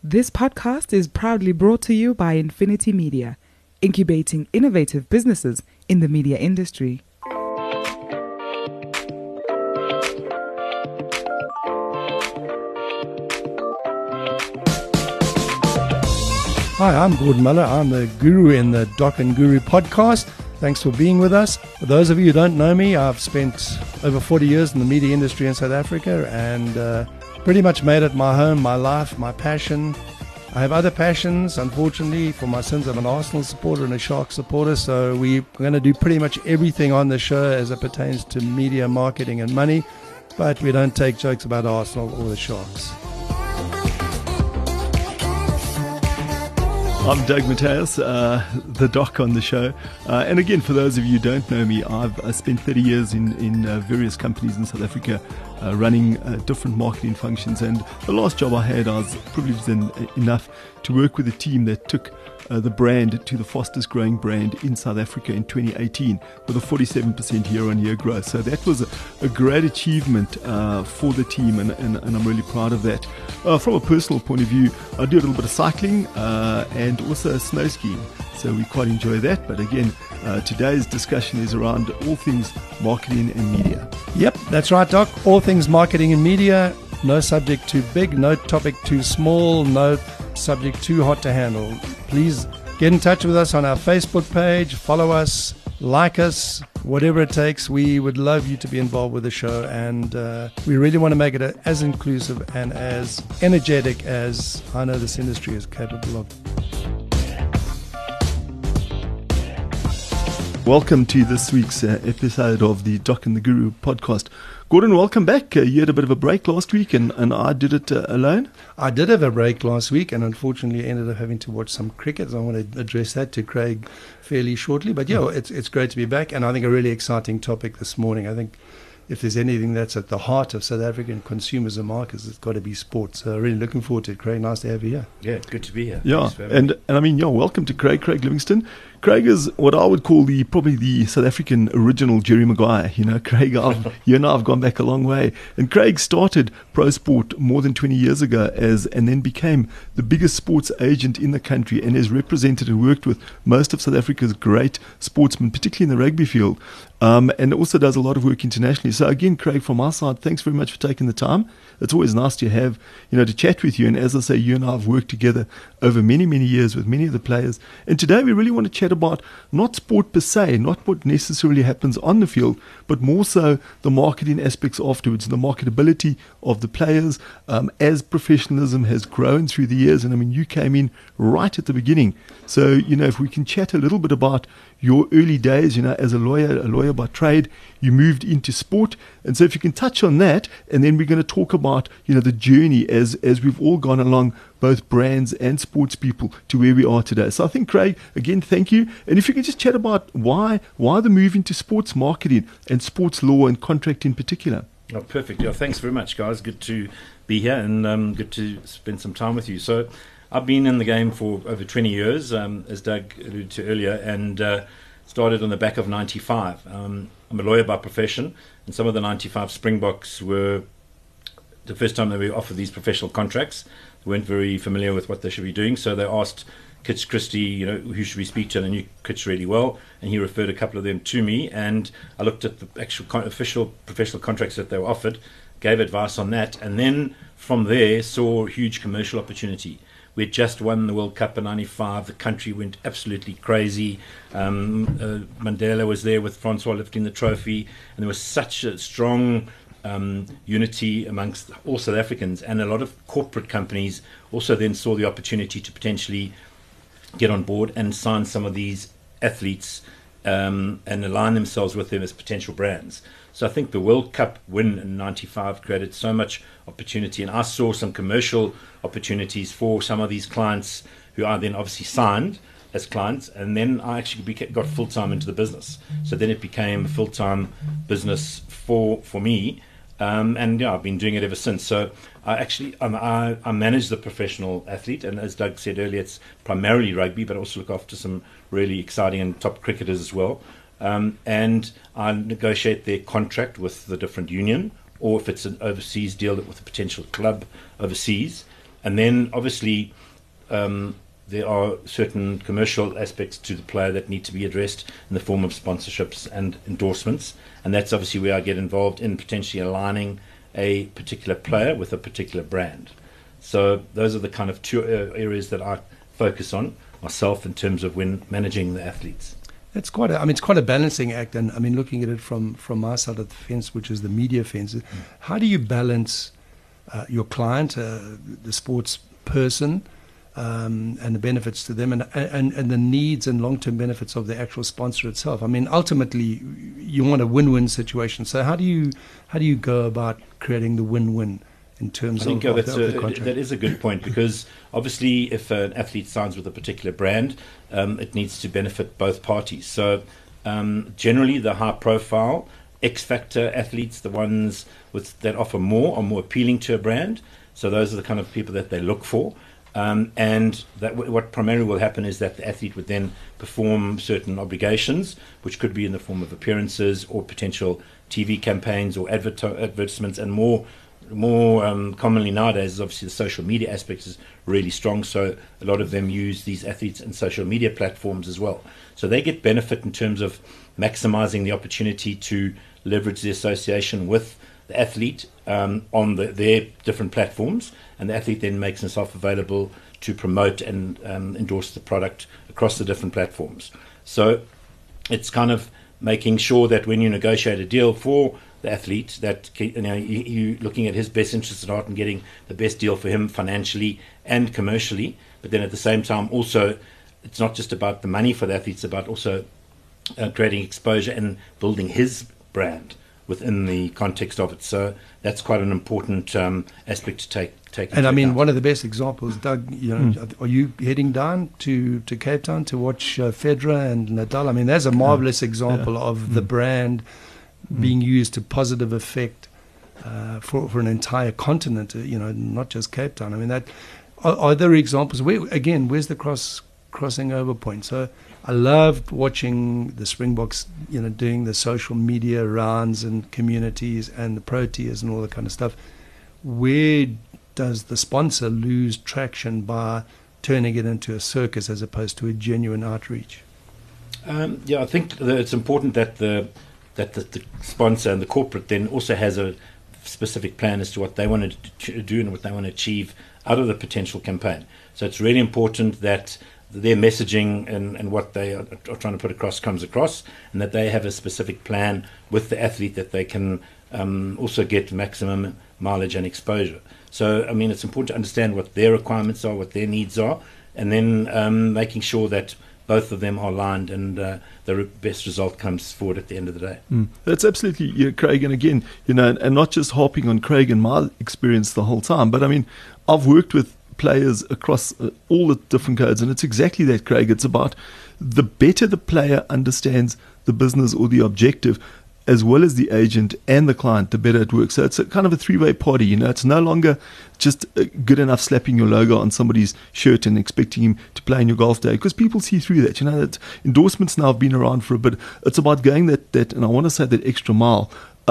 This podcast is proudly brought to you by Infinity Media, incubating innovative businesses in the media industry. Hi, I'm Gordon Muller. I'm the guru in the Doc and Guru podcast. Thanks for being with us. For those of you who don't know me, I've spent over 40 years in the media industry in South Africa and pretty much made it my home, my life, my passion. I have other passions. Unfortunately, for my sins, I'm an Arsenal supporter and a Sharks supporter, so we're going to do pretty much everything on the show as it pertains to media, marketing and money, but we don't take jokes about Arsenal or the Sharks. I'm Doug Mateus, the doc on the show. And again, for those of you who don't know me, I've spent 30 years in various companies in South Africa running different marketing functions. And the last job I had, I was privileged enough to work with a team that took the brand to the fastest growing brand in South Africa in 2018 with a 47% year-on-year growth. So that was a great achievement for the team, and I'm really proud of that. From a personal point of view, I do a little bit of cycling and also snow skiing, so we quite enjoy that. But again, today's discussion is around all things marketing and media. Yep, that's right, Doc. All things marketing and media. No subject too big, no topic too small, no subject too hot to handle. Please get in touch with us on our Facebook page, follow us, like us, whatever it takes. We would love you to be involved with the show, and we really want to make it as inclusive and as energetic as I know this industry is capable of. Welcome to this week's episode of the Doc and the Guru podcast. Gordon, welcome back. You had a bit of a break last week, and I did it alone. I did have a break last week, and unfortunately ended up having to watch some cricket. I want to address that to Craig fairly shortly. But yeah, it's great to be back, and I think a really exciting topic this morning. I think if there's anything that's at the heart of South African consumers and markets, it's got to be sports. So really looking forward to it, Craig. Nice to have you here. Yeah, good to be here. Yeah, and I mean, welcome to Craig Livingston. Craig is what I would call probably the South African original Jerry Maguire. You know, Craig, you and I have gone back a long way. And Craig started Pro Sport more than 20 years ago and then became the biggest sports agent in the country, and has represented and worked with most of South Africa's great sportsmen, particularly in the rugby field. And also does a lot of work internationally. So again, Craig, from our side, thanks very much for taking the time. It's always nice to have, to chat with you. And as I say, you and I have worked together over many, many years with many of the players. And today we really want to chat about not sport per se, not what necessarily happens on the field, but more so the marketing aspects afterwards, the marketability of the players as professionalism has grown through the years. And I mean, you came in right at the beginning. So, if we can chat a little bit about your early days, as a lawyer by trade, you moved into sport. And so if you can touch on that, and then we're going to talk about, the journey as we've all gone along, both brands and sports people, to where we are today. So I think, Craig, again, thank you. And if you can just chat about why the move into sports marketing and sports law and contract in particular. Oh, perfect. Yeah, thanks very much, guys. Good to be here, and good to spend some time with you. So I've been in the game for over 20 years, as Doug alluded to earlier, and started on the back of 95. I'm a lawyer by profession, and some of the 95 Springboks were the first time they were offered these professional contracts. They weren't very familiar with what they should be doing, so they asked Kitch Christie, who should we speak to, and I knew Kitch really well, and he referred a couple of them to me, and I looked at the actual official professional contracts that they were offered, gave advice on that, and then from there saw huge commercial opportunity. We had just won the World Cup in 95. The country went absolutely crazy. Mandela was there with Francois lifting the trophy, and there was such a strong unity amongst all South Africans, and a lot of corporate companies also then saw the opportunity to potentially get on board and sign some of these athletes and align themselves with them as potential brands. So I think the World Cup win in 95 created so much opportunity, and I saw some commercial opportunities for some of these clients who I then obviously signed as clients, and then I actually got full-time into the business. So then it became a full-time business for me, and yeah, I've been doing it ever since. So I manage the professional athlete, and as Doug said earlier, it's primarily rugby, but I also look after some really exciting and top cricketers as well. And I negotiate their contract with the different union, or if it's an overseas deal with a potential club overseas, And then obviously there are certain commercial aspects to the player that need to be addressed in the form of sponsorships and endorsements, and that's obviously where I get involved in potentially aligning a particular player with a particular brand. So those are the kind of two areas that I focus on myself in terms of when managing the athletes. It's quite a balancing act, and I mean, looking at it from my side of the fence, which is the media fence, how do you balance your client, the sports person, and the benefits to them, and the needs and long-term benefits of the actual sponsor itself? I mean, ultimately, you want a win-win situation. So how do you go about creating the win-win in terms of the contract? That is a good point, because obviously if an athlete signs with a particular brand, it needs to benefit both parties. So generally the high-profile X-factor athletes, the ones that offer more, are more appealing to a brand. So those are the kind of people that they look for. And that what primarily will happen is that the athlete would then perform certain obligations, which could be in the form of appearances or potential TV campaigns or advertisements, and more commonly nowadays, obviously the social media aspect is really strong, so a lot of them use these athletes in social media platforms as well. So they get benefit in terms of maximizing the opportunity to leverage the association with the athlete on their different platforms, and the athlete then makes himself available to promote and endorse the product across the different platforms. So it's kind of making sure that when you negotiate a deal for the athlete, that you're looking at his best interests at heart and getting the best deal for him financially and commercially. But then at the same time, also, it's not just about the money for the athlete, it's about also creating exposure and building his brand within the context of it. So that's quite an important aspect to take and I mean, account. one of the best examples, Doug, are you heading down to Cape Town to watch Federer and Nadal? I mean, there's a marvelous example of the brand being used to positive effect for an entire continent, not just Cape Town. I mean, that are there examples where's the crossing over point? So I loved watching the Springboks, doing the social media rounds and communities and the Proteas and all that kind of stuff. Where does the sponsor lose traction by turning it into a circus as opposed to a genuine outreach? I think that it's important that the sponsor and the corporate then also has a specific plan as to what they want to do and what they want to achieve out of the potential campaign. So it's really important that their messaging and what they are trying to put across comes across, and that they have a specific plan with the athlete that they can also get maximum mileage and exposure. So, I mean, it's important to understand what their requirements are, what their needs are, and then making sure that both of them are aligned and the best result comes forward at the end of the day. That's absolutely, Craig. And again, and not just harping on Craig and my experience the whole time, but I mean, I've worked with players across all the different codes, and it's exactly that, Craig. It's about the better the player understands the business or the objective, as well as the agent and the client, the better it works. So it's a kind of a three-way party. It's no longer just good enough slapping your logo on somebody's shirt and expecting him to play in your golf day, because people see through that. That endorsements now have been around for a bit. It's about going that and I want to say that extra mile.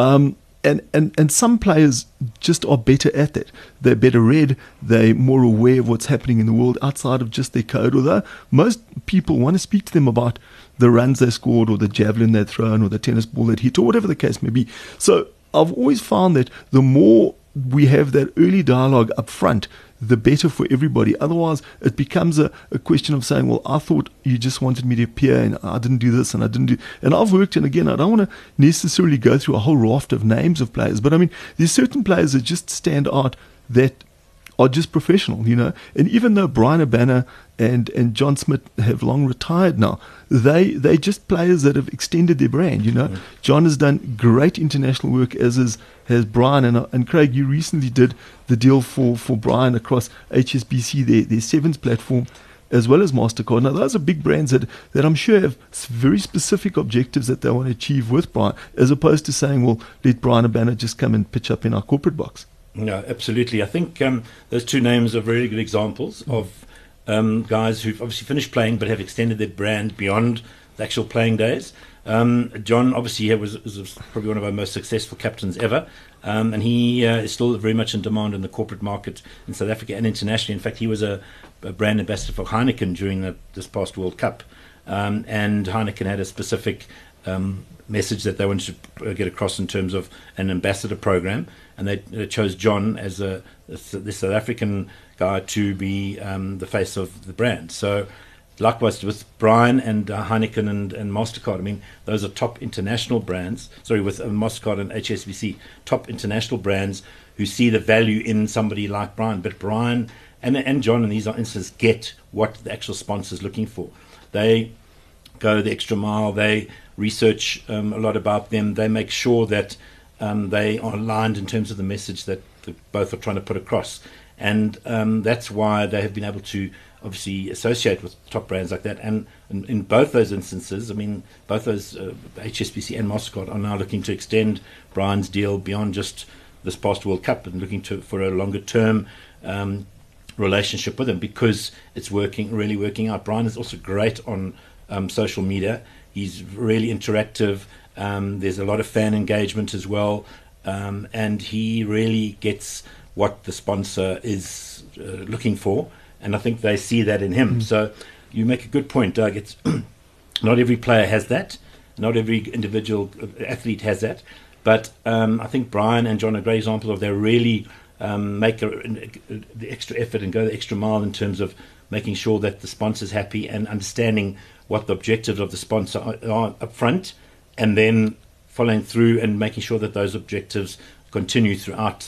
And some players just are better at that. They're better read. They're more aware of what's happening in the world outside of just their code. Although most people want to speak to them about the runs they scored, or the javelin they'd thrown, or the tennis ball they'd hit, or whatever the case may be. So I've always found that the more we have that early dialogue up front, the better for everybody. Otherwise, it becomes a question of saying, well, I thought you just wanted me to appear, and I didn't do this, and I didn't do... And I've worked, and again, I don't want to necessarily go through a whole raft of names of players, but I mean, there's certain players that just stand out that are just professional, And even though Brian Abana and John Smith have long retired now, they just players that have extended their brand, John has done great international work, as has Brian, and Craig, you recently did the deal for Brian across HSBC, their Sevens platform, as well as MasterCard. Now, those are big brands that I'm sure have very specific objectives that they want to achieve with Brian, as opposed to saying, well, let Brian Abana just come and pitch up in our corporate box. No, absolutely. I think those two names are very good examples of guys who've obviously finished playing but have extended their brand beyond the actual playing days. John obviously was probably one of our most successful captains ever, and he is still very much in demand in the corporate market in South Africa and internationally. In fact, he was a brand ambassador for Heineken during this past World Cup, and Heineken had a specific message that they wanted to get across in terms of an ambassador program, and they chose John as the South African guy to be the face of the brand. So likewise with Brian and Heineken and MasterCard, I mean, those are top international brands. Sorry, with MasterCard and HSBC, top international brands who see the value in somebody like Brian. But Brian and John in these instances get what the actual sponsor is looking for. They go the extra mile. They research a lot about them. They make sure that they are aligned in terms of the message that both are trying to put across. And that's why they have been able to obviously associate with top brands like that. And in both those instances, I mean, both those HSBC and MasterCard are now looking to extend Brian's deal beyond just this past World Cup and looking for a longer term relationship with him, because it's really working out. Brian is also great on social media. He's really interactive. There's a lot of fan engagement as well, and he really gets what the sponsor is looking for, and I think they see that in him. So you make a good point, Doug. It's not every player has that, not every individual athlete has that, but I think Brian and John are great examples of they really make the extra effort and go the extra mile in terms of making sure that the sponsor's happy and understanding what the objectives of the sponsor are up front, and then following through and making sure that those objectives continue throughout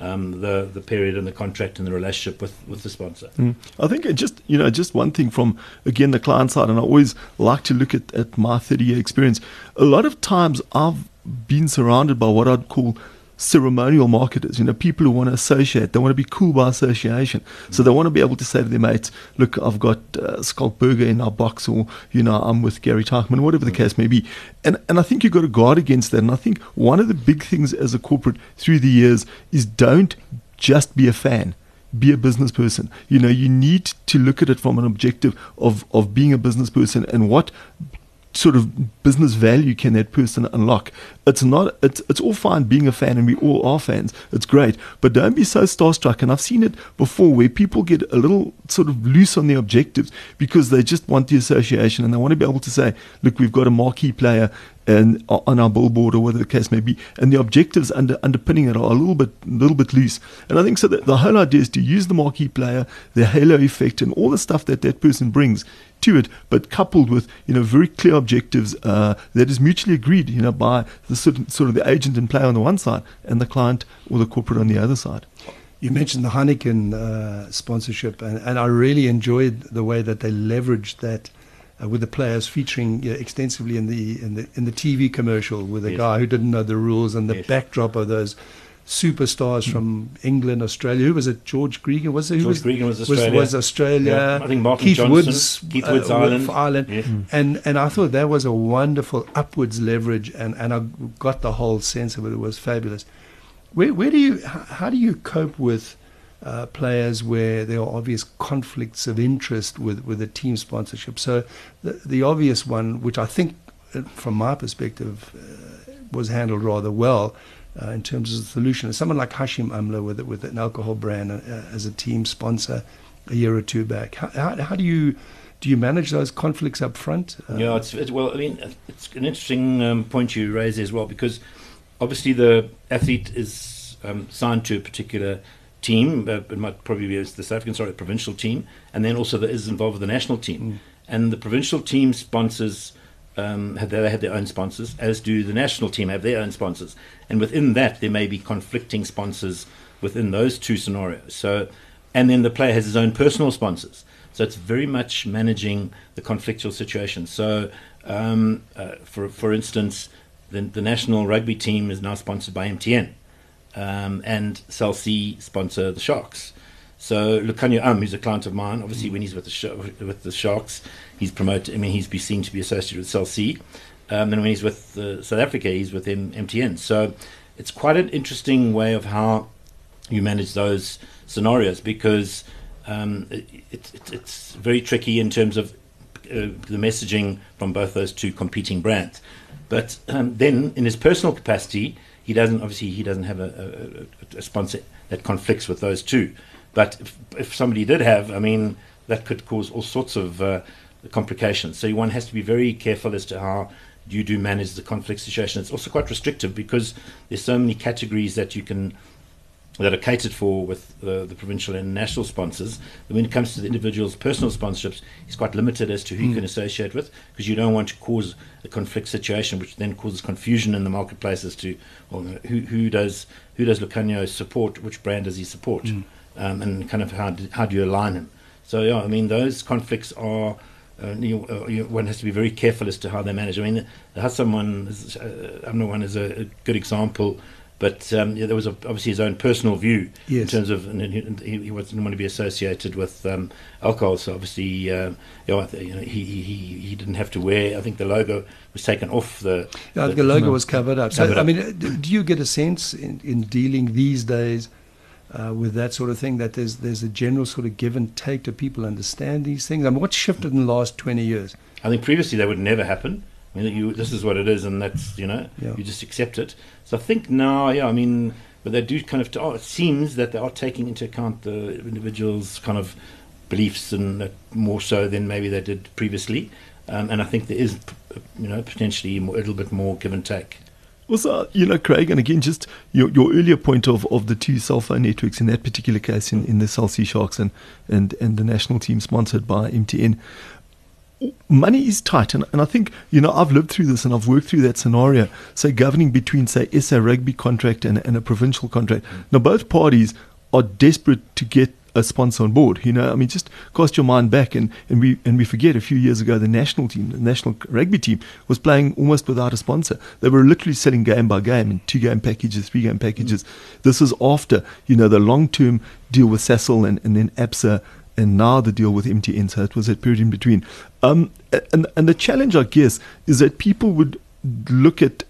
the period and the contract and the relationship with the sponsor. I think just one thing from, again, the client side, and I always like to look at my 30-year experience. A lot of times I've been surrounded by what I'd call ceremonial marketers, people who want to associate. They want to be cool by association. So they want to be able to say to their mates, look, I've got Skulk Burger in our box, or, I'm with Gary Teichmann, whatever the case may be. And I think you've got to guard against that. And I think one of the big things as a corporate through the years is don't just be a fan. Be a business person. You need to look at it from an objective of being a business person and what sort of business value can that person unlock. It's all fine being a fan, and we all are fans. It's great, but don't be so starstruck. And I've seen it before where people get a little sort of loose on their objectives because they just want the association and they want to be able to say, look, we've got a marquee player and on our billboard or whatever the case may be, and the objectives underpinning it are a little bit loose. And I think so that the whole idea is to use the marquee player, the halo effect, and all the stuff that person brings to it, but coupled with very clear objectives that is mutually agreed by the sort of the agent and player on the one side and the client or the corporate on the other side. You mentioned the Heineken sponsorship, and I really enjoyed the way that they leveraged that with the players featuring extensively in the TV commercial with a guy who didn't know the rules, and the backdrop of those superstars from England, Australia. Who was it? George Gregan was it? George Gregan was Australia. Was Australia. Yeah. I think Martin Keith Johnson, Keith Woods Ireland. Yes. And I thought that was a wonderful upwards leverage, and I got the whole sense of it. It was fabulous. How do you cope with players where there are obvious conflicts of interest with the team sponsorship? So the obvious one, which I think from my perspective was handled rather well in terms of the solution, is someone like Hashim Amla with an alcohol brand as a team sponsor a year or two back. How do you manage those conflicts up front? It's an interesting point you raise as well, because obviously the athlete is signed to a particular team. It might probably be the South African, provincial team, and then also is involved with the national team. And the provincial team sponsors have their own sponsors, as do the national team have their own sponsors. And within that, there may be conflicting sponsors within those two scenarios. So, and then the player has his own personal sponsors. So it's very much managing the conflictual situation. So, for instance, the national rugby team is now sponsored by MTN. And Cell C sponsor the Sharks. So Lucanio who's a client of mine, obviously when he's with the Sharks, he's promoted. I mean, he's seen to be associated with Cell C, and when he's with South Africa, he's with MTN. So it's quite an interesting way of how you manage those scenarios, because it's very tricky in terms of the messaging from both those two competing brands. But then, in his personal capacity, he doesn't have a sponsor that conflicts with those two. But if somebody did have, I mean, that could cause all sorts of complications. So one has to be very careful as to how you do manage the conflict situation. It's also quite restrictive because there's so many categories that are catered for with the provincial and national sponsors. And when it comes to the individual's personal sponsorships, it's quite limited as to who you can associate with, because you don't want to cause a conflict situation, which then causes confusion in the marketplace as to, well, who does Lukhanyo support, which brand does he support, and kind of how do you align him. So yeah, I mean, those conflicts are. One has to be very careful as to how they manage. I mean, the Hassan one is a good example, but there was obviously his own personal view in terms of, and he didn't want to be associated with alcohol. So obviously, he didn't have to wear. I think the logo was taken off the. Yeah, the logo was covered up. So I mean, do you get a sense in dealing these days with that sort of thing, that there's a general sort of give and take? Do people understand these things? I mean, what's shifted in the last 20 years? I think previously that would never happen. I mean, this is what it is, and that's, you just accept it. So I think now, I mean, but they do kind of, it seems that they are taking into account the individual's kind of beliefs, and more so than maybe they did previously. And I think there is, potentially a little bit more give and take. Also, Craig, and again, just your earlier point of the two cell phone networks in that particular case, in the Cell C Sharks and the national team sponsored by MTN, money is tight. And I think, I've lived through this and I've worked through that scenario, say, governing between, say, SA Rugby contract and a provincial contract. Now, both parties are desperate to get a sponsor on board. I mean, just cast your mind back, and we forget a few years ago the national team, the national rugby team, was playing almost without a sponsor. They were literally selling game by game in 2-game packages, 3-game packages. This is after the long-term deal with Sasol and then ABSA, and now the deal with MTN. So it was that period in between. And the challenge, I guess, is that people would look at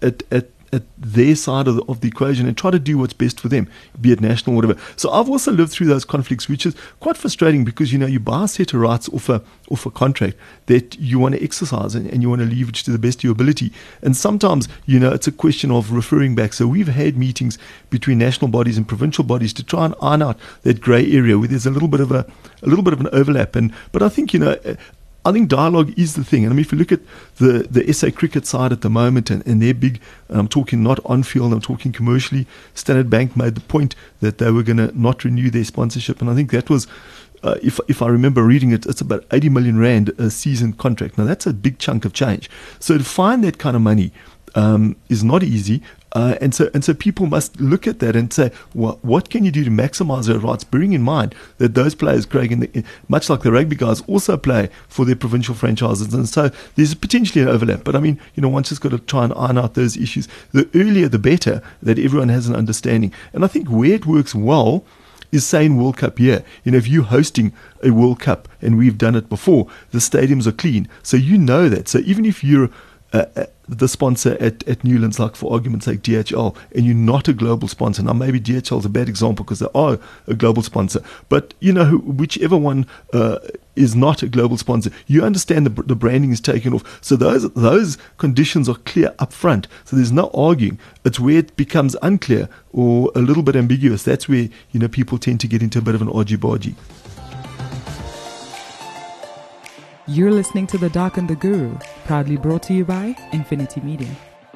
their side of the equation and try to do what's best for them, be it national or whatever. So I've also lived through those conflicts, which is quite frustrating, because you buy a set of rights off a contract that you want to exercise and you want to leverage to the best of your ability. And sometimes it's a question of referring back. So we've had meetings between national bodies and provincial bodies to try and iron out that grey area where there's a little bit of an overlap. But I think I think dialogue is the thing. And I mean, if you look at the SA cricket side at the moment, and they're big, and I'm talking not on field, I'm talking commercially, Standard Bank made the point that they were going to not renew their sponsorship. And I think that was, if I remember reading it, it's about 80 million rand a season contract. Now, that's a big chunk of change. So to find that kind of money is not easy. And so people must look at that and say, what can you do to maximize their rights, bearing in mind that those players, Craig, much like the rugby guys, also play for their provincial franchises. And so there's potentially an overlap. But I mean, one's just got to try and iron out those issues. The earlier, the better, that everyone has an understanding. And I think where it works well is, say, in World Cup year. If you're hosting a World Cup, and we've done it before, the stadiums are clean. So that. So even if you're the sponsor at Newlands, like for argument's sake DHL, and you're not a global sponsor. Now maybe DHL is a bad example because they are a global sponsor, but whichever one is not a global sponsor, you understand the branding is taken off. So those conditions are clear up front. So there's no arguing. It's where it becomes unclear or a little bit ambiguous. That's where people tend to get into a bit of an argy-bargy. You're listening to The Doc and the Guru, proudly brought to you by Infinity Media.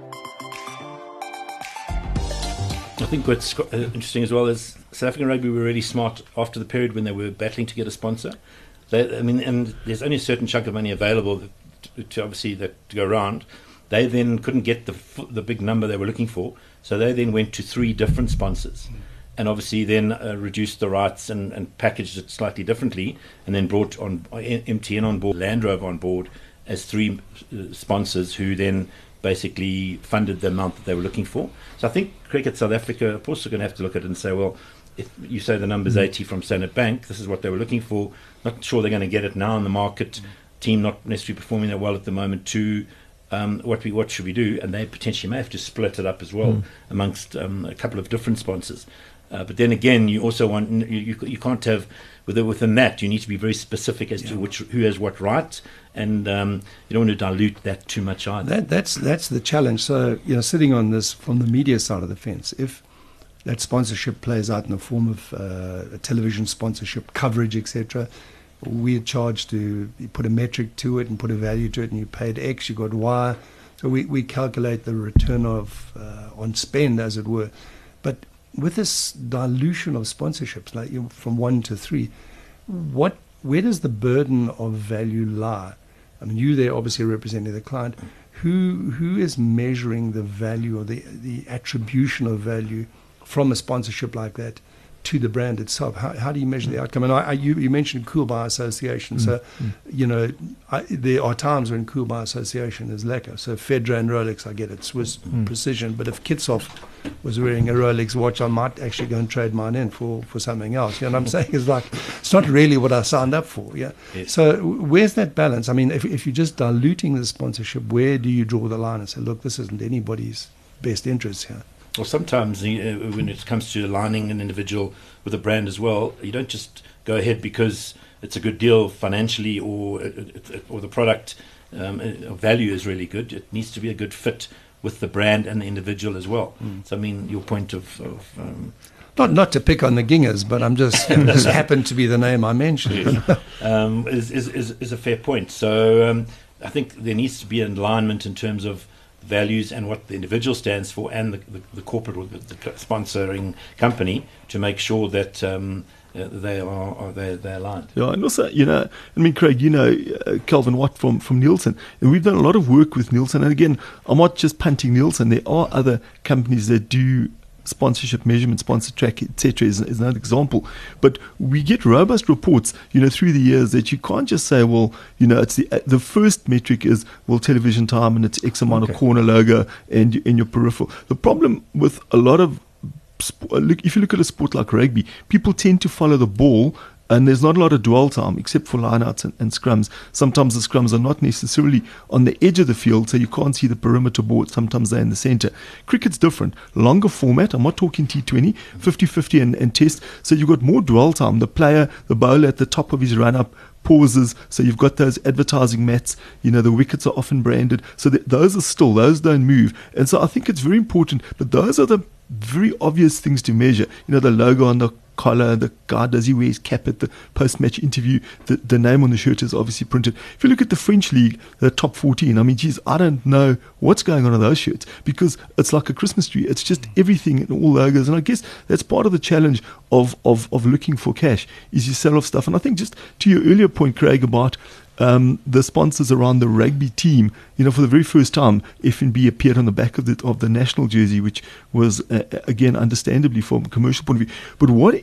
I think what's interesting as well is South African Rugby were really smart after the period when they were battling to get a sponsor. And there's only a certain chunk of money available to go around. They then couldn't get the big number they were looking for, so they then went to 3 different sponsors. And obviously then reduced the rights and packaged it slightly differently, and then brought on MTN on board, Land Rover on board as 3 sponsors who then basically funded the amount that they were looking for. So I think Cricket South Africa, of course, are going to have to look at it and say, well, if you say the number's 80 from Standard Bank, this is what they were looking for. Not sure they're going to get it now in the market. Team not necessarily performing that well at the moment too. What should we do? And they potentially may have to split it up as well amongst a couple of different sponsors. But then again, you also want you can't have within that. You need to be very specific as to who has what right, and you don't want to dilute that too much either. That's the challenge. So sitting on this from the media side of the fence, if that sponsorship plays out in the form of a television sponsorship coverage, etc., we're charged to put a metric to it and put a value to it, and you paid X, you got Y. So we calculate the return of on spend, as it were. But with this dilution of sponsorships, like from 1 to 3, where does the burden of value lie? I mean, you there obviously representing the client. Who is measuring the value or the attribution of value from a sponsorship like that to the brand itself? How do you measure the outcome? And you mentioned Cool by Association. So, there are times when Cool by Association is lacquer. So Fedra and Rolex, I get it, Swiss precision. But if Kitsoff was wearing a Rolex watch, I might actually go and trade mine in for something else. You know what I'm saying? It's like, it's not really what I signed up for. Yeah. Yes. So where's that balance? I mean, if you're just diluting the sponsorship, where do you draw the line and say, look, this isn't anybody's best interest here? Well, sometimes when it comes to aligning an individual with a brand as well, you don't just go ahead because it's a good deal financially or the product value is really good. It needs to be a good fit with the brand and the individual as well. So, I mean, your point of not to pick on the Gingers, but I'm just this happened to be the name I mentioned. is a fair point. So I think there needs to be an alignment in terms of values and what the individual stands for, and the corporate or the sponsoring company, to make sure that they're aligned. Yeah, and also, Craig, Kelvin Watt from Nielsen, and we've done a lot of work with Nielsen. And again, I'm not just punting Nielsen. There are other companies that do sponsorship measurement, sponsor track, etc. is another example. But we get robust reports, through the years that you can't just say, well, it's the first metric is, well, television time and it's X amount of corner logo and in your peripheral. The problem with a lot of if you look at a sport like rugby, people tend to follow the ball, and there's not a lot of dwell time except for lineouts and scrums. Sometimes the scrums are not necessarily on the edge of the field, so you can't see the perimeter board. Sometimes they're in the center. Cricket's different. Longer format. I'm not talking T20, 50-50 and test. So you've got more dwell time. The player, the bowler at the top of his run-up pauses. So you've got those advertising mats. The wickets are often branded. So those are still, those don't move. And so I think it's very important that those are the very obvious things to measure. The logo on the collar, the guy, does he wear his cap at the post-match interview, the name on the shirt is obviously printed. If you look at the French league, the top 14, I mean, geez, I don't know what's going on those shirts, because it's like a Christmas tree. It's just everything and all logos. And I guess that's part of the challenge of looking for cash, is you sell off stuff. And I think, just to your earlier point, Craig, about the sponsors around the rugby team, for the very first time, F&B appeared on the back of the national jersey, which was, again, understandably from a commercial point of view. But what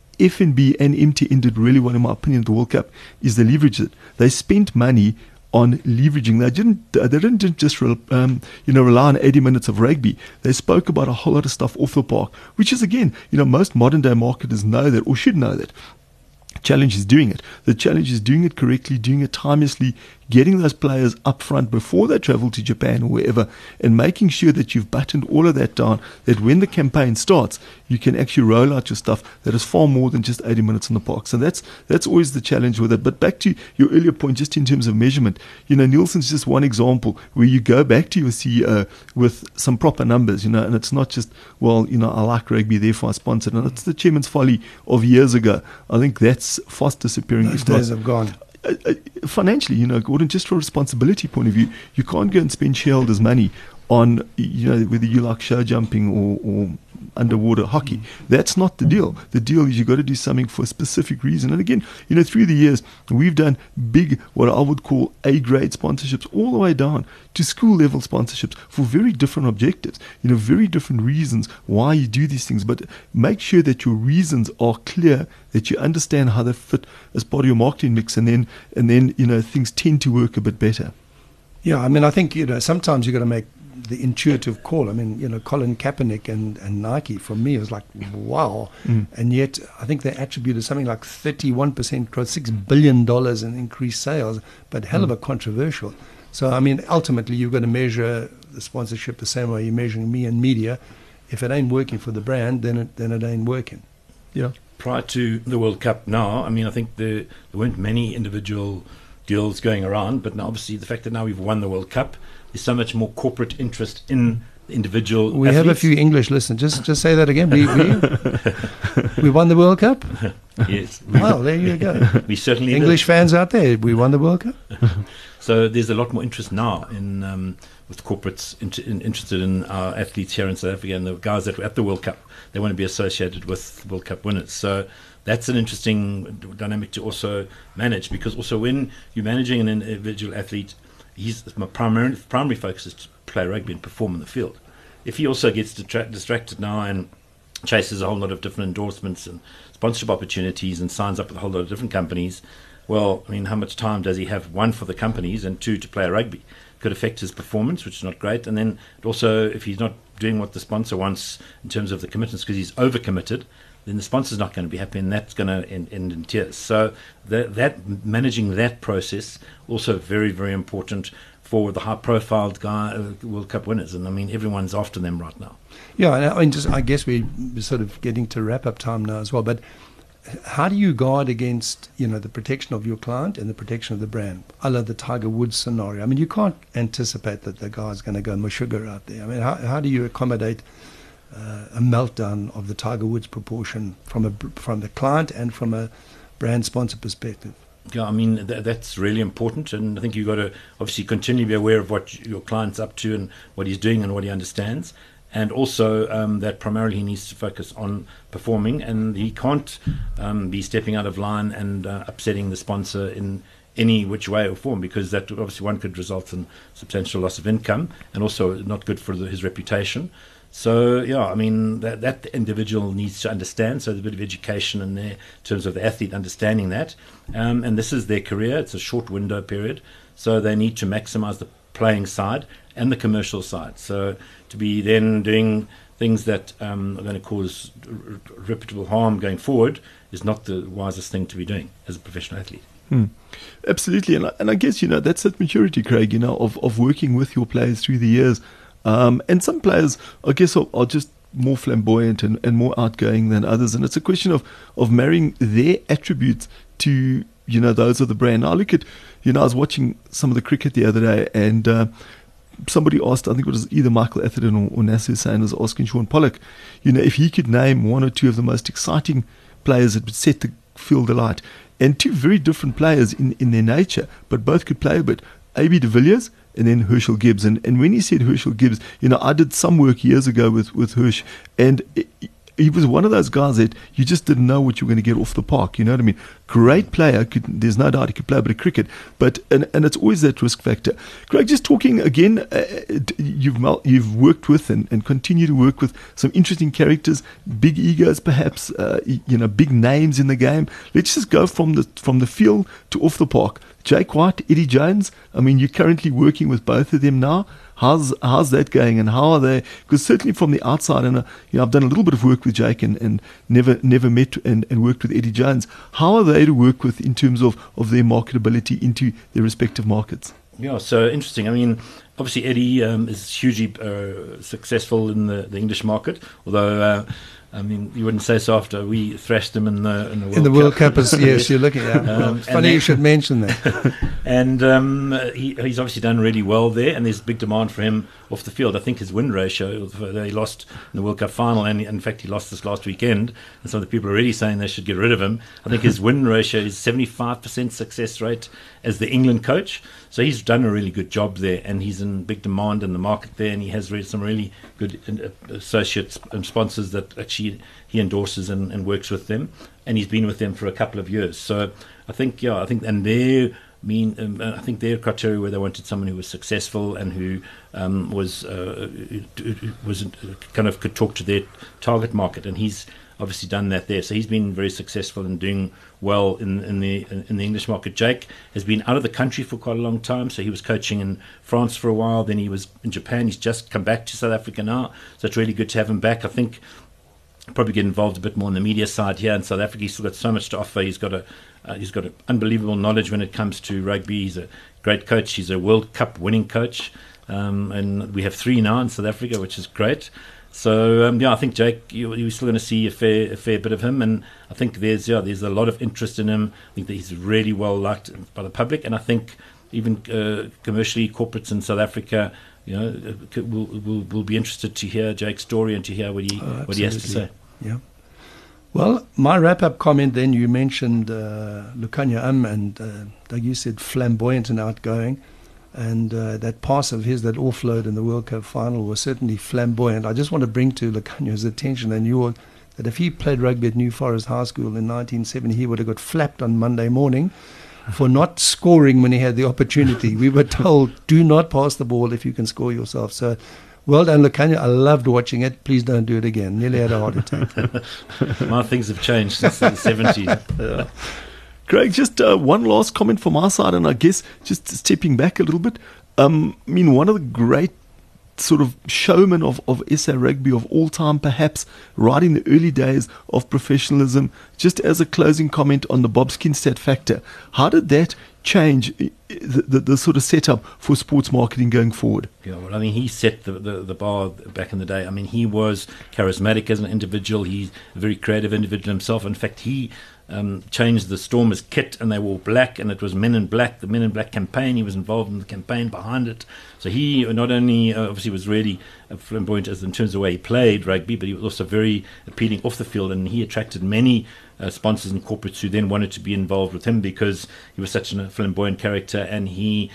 F&B and MTN did really well, in my opinion, at the World Cup, is they leveraged it. They spent money on leveraging. They didn't just rely on 80 minutes of rugby. They spoke about a whole lot of stuff off the park, which is, again, most modern day marketers know that, or should know that. Challenge is doing it. The challenge is doing it correctly, doing it timelessly, getting those players up front before they travel to Japan or wherever, and making sure that you've buttoned all of that down, that when the campaign starts, you can actually roll out your stuff that is far more than just 80 minutes in the park. So that's always the challenge with it. But back to your earlier point, just in terms of measurement, Nielsen's just one example where you go back to your CEO with some proper numbers, and it's not just, well, I like rugby, therefore I sponsored. And it's the chairman's folly of years ago. I think that's fast disappearing. Those days have gone. Financially, Gordon, just from a responsibility point of view, you can't go and spend shareholders' money on, whether you like show jumping or underwater hockey. That's not the deal. The deal is you've got to do something for a specific reason. And again, through the years, we've done big, what I would call A-grade sponsorships, all the way down to school-level sponsorships for very different objectives, very different reasons why you do these things. But make sure that your reasons are clear, that you understand how they fit as part of your marketing mix, and then things tend to work a bit better. Yeah, I mean, I think, sometimes you've got to make the intuitive call. I mean, Colin Kaepernick and Nike, for me, it was like, wow. And yet, I think they attributed something like 31% growth, $6 billion in increased sales, but hell of a controversial. So, I mean, ultimately, you've got to measure the sponsorship the same way you're measuring me and media. if it ain't working for the brand, then it ain't working. Yeah. Prior to the World Cup now, I mean, I think there weren't many individual deals going around, but now obviously the fact that now we've won the World Cup, there's so much more corporate interest in the individual We athletes. have a few English listeners. Just say that again. We won the World Cup? Yes. Well, there you go. We certainly English fans out there, we won the World Cup? So there's a lot more interest now in with corporates interested in our athletes here in South Africa, and the guys that were at the World Cup, they want to be associated with World Cup winners. So that's an interesting dynamic to also manage, because also when you're managing an individual athlete, his primary focus is to play rugby and perform in the field. If he also gets distracted now and chases a whole lot of different endorsements and sponsorship opportunities and signs up with a whole lot of different companies, well, I mean, how much time does he have, one, for the companies, and two, to play rugby? Could affect his performance, which is not great. And then also, if he's not doing what the sponsor wants in terms of the commitments because he's overcommitted, then the sponsor's not going to be happy, and that's going to end in tears. So that managing that process also very, very important for the high-profile World Cup winners. And I mean, everyone's after them right now. Yeah, and I guess we're sort of getting to wrap-up time now as well, but how do you guard against, the protection of your client and the protection of the brand? I love the Tiger Woods scenario. I mean, you can't anticipate that the guy's going to go Meshuggah out there. I mean, how do you accommodate a meltdown of the Tiger Woods proportion from the client and from a brand sponsor perspective? Yeah, I mean, that's really important, and I think you've got to obviously continue to be aware of what your client's up to and what he's doing and what he understands. And also that primarily he needs to focus on performing, and he can't be stepping out of line and upsetting the sponsor in any which way or form, because that obviously one could result in substantial loss of income and also not good for his reputation. So, yeah, I mean, that individual needs to understand. So there's a bit of education in there in terms of the athlete understanding that. And this is their career. It's a short window period. So they need to maximize the playing side and the commercial side. So to be then doing things that are going to cause reputable harm going forward is not the wisest thing to be doing as a professional athlete. Absolutely. And I guess, that's that maturity, Craig, of working with your players through the years. And some players, I guess, are just more flamboyant and more outgoing than others. And it's a question of marrying their attributes to, those of the brand. I look at, I was watching some of the cricket the other day, and somebody asked, I think it was either Michael Atherton or Nasser Hussain was asking Sean Pollock, if he could name one or two of the most exciting players that would set the field alight. And two very different players in their nature, but both could play a bit. A.B. de Villiers and then Herschel Gibbs. And when he said Herschel Gibbs, I did some work years ago with Hersch, and he was one of those guys that you just didn't know what you were going to get off the park. You know what I mean? Great player. There's no doubt he could play a bit of cricket, but and it's always that risk factor. Craig, just talking again, you've worked with and continue to work with some interesting characters, big egos perhaps, big names in the game. Let's just go from the field to off the park. Jake White, Eddie Jones. I mean, you're currently working with both of them now. How's that going, and how are they? Because certainly from the outside, and I've done a little bit of work with Jake and never met and worked with Eddie Jones. How are they to work with in terms of their marketability into their respective markets? Yeah, so interesting. I mean, obviously Eddie is hugely successful in the English market, although I mean, you wouldn't say so after we thrashed them in the World Cup. Yes, you're looking at. It's funny you should mention that. And he's obviously done really well there, and there's big demand for him off the field. I think his win ratio, they lost in the World Cup final, and in fact he lost this last weekend, and some of the people are already saying they should get rid of him. I think his win ratio is 75% success rate as the England coach. So he's done a really good job there, and he's in big demand in the market there, and he has some really good associates and sponsors that actually he endorses and works with them, and he's been with them for a couple of years. So I think and I think their criteria where they wanted someone who was successful and who was kind of could talk to their target market, and he's obviously done that there. So he's been very successful in doing well in the English market. Jake has been out of the country for quite a long time. So he was coaching in France for a while. Then he was in Japan. He's just come back to South Africa now. So it's really good to have him back. I think probably get involved a bit more on the media side here in South Africa. He's still got so much to offer. He's got an unbelievable knowledge when it comes to rugby. He's a great coach. He's a World Cup winning coach. And we have 3 now in South Africa, which is great. So I think Jake, you're still going to see a fair bit of him, and I think there's a lot of interest in him. I think that he's really well liked by the public, and I think even commercially, corporates in South Africa, will be interested to hear Jake's story and to hear what he has to say. Yeah. Well, my wrap-up comment then, you mentioned Lukhanyo and Doug, you said flamboyant and outgoing, and that pass of his that offload in the World Cup final was certainly flamboyant. I just want to bring to Lukhanyo's attention and yours that if he played rugby at New Forest High School in 1970, he would have got flapped on Monday morning for not scoring when he had the opportunity. We were told, do not pass the ball if you can score yourself. So well done, Lukhanyo. I loved watching it. Please don't do it again. Nearly had a heart attack. My things have changed since the 70s. Yeah. Craig, just one last comment from our side, and I guess just stepping back a little bit. One of the great sort of showmen of SA Rugby of all time, perhaps right in the early days of professionalism, just as a closing comment on the Bob Skinstad factor, how did that change the sort of setup for sports marketing going forward? Yeah, well, I mean, he set the bar back in the day. I mean, he was charismatic as an individual. He's a very creative individual himself. In fact, he changed the Stormers kit, and they wore black, and it was Men in Black, the Men in Black campaign. He was involved in the campaign behind it. So he not only obviously was really flamboyant as in terms of the way he played rugby, but he was also very appealing off the field, and he attracted many sponsors and corporates who then wanted to be involved with him because he was such a flamboyant character, and he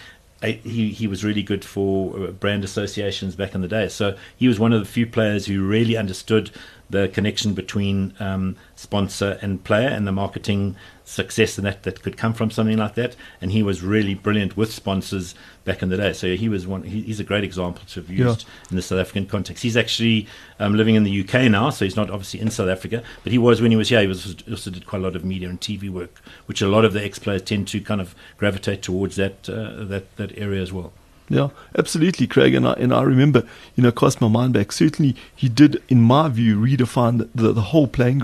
was really good for brand associations back in the day. So he was one of the few players who really understood the connection between sponsor and player and the marketing success and that could come from something like that. And he was really brilliant with sponsors back in the day. So he was he's a great example to have used in the South African context. He's actually living in the UK now, so he's not obviously in South Africa, but he was when he was here. He also did quite a lot of media and TV work, which a lot of the ex-players tend to kind of gravitate towards that area as well. Yeah, absolutely, Craig. And I remember, cast my mind back. Certainly, he did, in my view, redefine the whole playing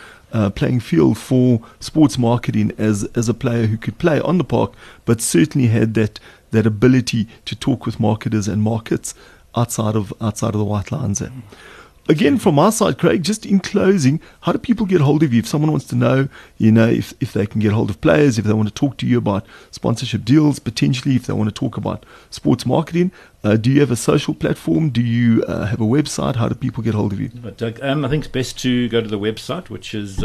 field for sports marketing as a player who could play on the park, but certainly had that ability to talk with marketers and markets outside of the white lines. Again, from our side, Craig, just in closing, how do people get hold of you? If someone wants to know, if they can get hold of players, if they want to talk to you about sponsorship deals, potentially, if they want to talk about sports marketing, do you have a social platform? Do you have a website? How do people get hold of you? Doug, I think it's best to go to the website, which is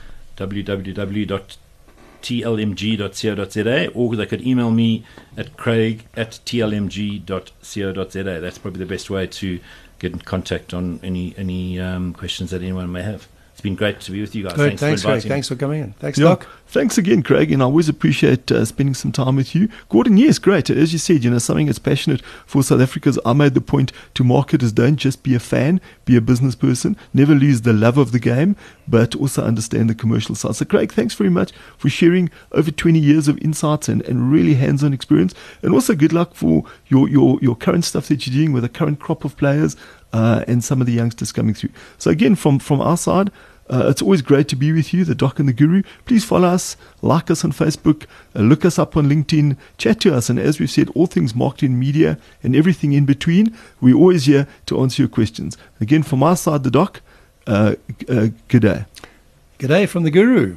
www.tlmg.co.za, or they could email me at craig@tlmg.co.za. That's probably the best way to get in contact on any questions that anyone may have. It's been great to be with you guys. Great. Thanks for Craig. inviting me. Thanks for coming in. Thanks, Doc. Thanks again, Craig, and I always appreciate spending some time with you. Gordon, yes, great. As you said, something that's passionate for South Africans. I made the point to marketers, don't just be a fan, be a business person. Never lose the love of the game, but also understand the commercial side. So, Craig, thanks very much for sharing over 20 years of insights and really hands-on experience. And also good luck for your current stuff that you're doing with the current crop of players and some of the youngsters coming through. So, again, from our side, it's always great to be with you, the Doc and the Guru. Please follow us, like us on Facebook, look us up on LinkedIn, chat to us, and as we've said, all things marketing, media, and everything in between, we're always here to answer your questions. Again, from our side, the Doc, good day. Good day from the Guru.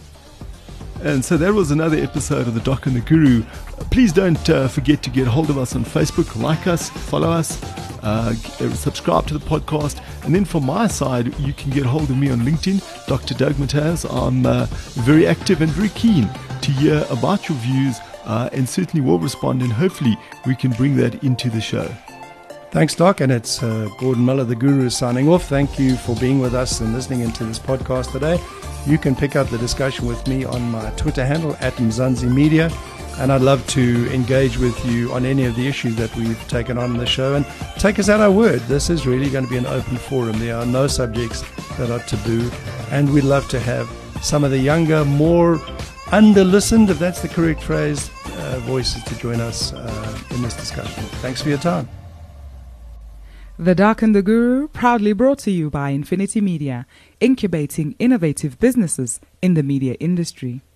And so that was another episode of the Doc and the Guru. Please don't forget to get hold of us on Facebook, like us, follow us, subscribe to the podcast. And then from my side, you can get hold of me on LinkedIn, Dr. Doug Mathias. I'm very active and very keen to hear about your views and certainly will respond, and hopefully we can bring that into the show. Thanks, Doc, and it's Gordon Miller, the Guru, signing off. Thank you for being with us and listening into this podcast today. You can pick up the discussion with me on my Twitter handle, @MzansiMedia, and I'd love to engage with you on any of the issues that we've taken on in the show. And take us at our word. This is really going to be an open forum. There are no subjects that are taboo, and we'd love to have some of the younger, more under-listened, if that's the correct phrase, voices to join us in this discussion. Thanks for your time. The Doc and the Guru, proudly brought to you by Infinity Media, incubating innovative businesses in the media industry.